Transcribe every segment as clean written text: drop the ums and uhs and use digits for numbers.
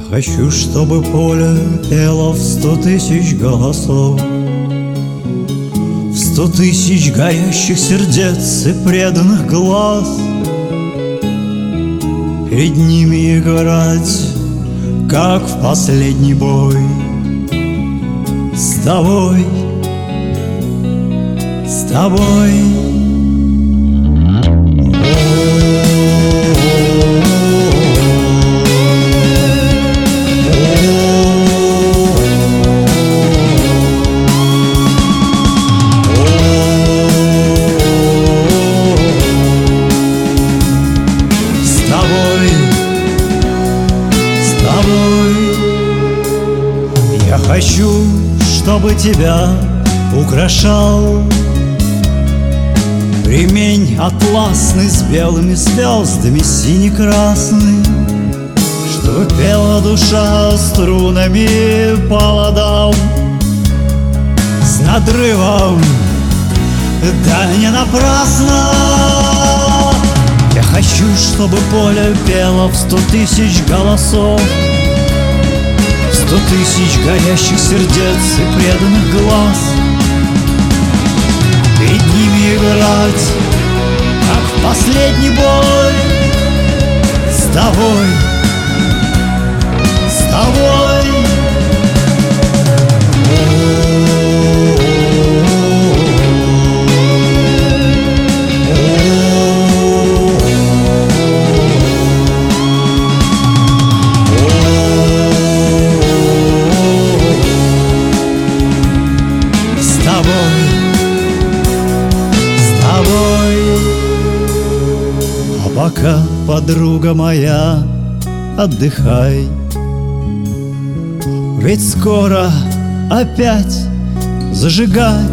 Хочу, чтобы поле пело в 100 тысяч голосов, в 100 тысяч горящих сердец и преданных глаз. Перед ними играть, как в последний бой, с тобой, с тобой. Я хочу, чтобы тебя украшал ремень атласный с белыми звездами сине-красный, чтобы пела душа струнами по ладам с надрывом, да не напрасно. Я хочу, чтобы поле пело в 100 тысяч голосов, 100 тысяч горящих сердец и преданных глаз. Перед ними играть, как в последний бой, с тобой, с тобой. А пока, подруга моя, отдыхай, ведь скоро опять зажигать.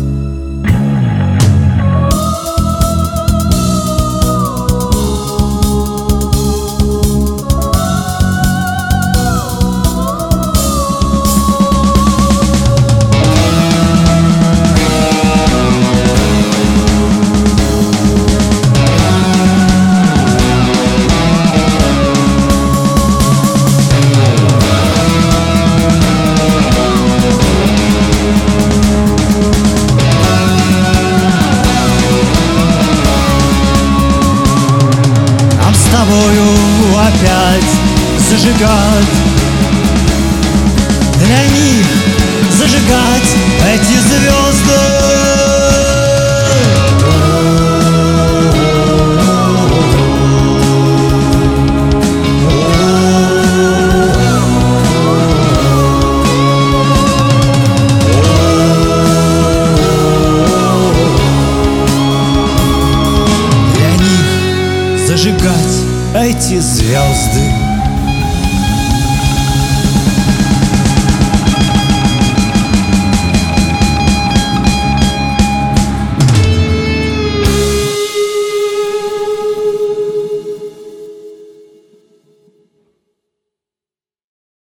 С тобою опять зажигать, для них зажигать эти звезды. Для них зажигать эти звезды.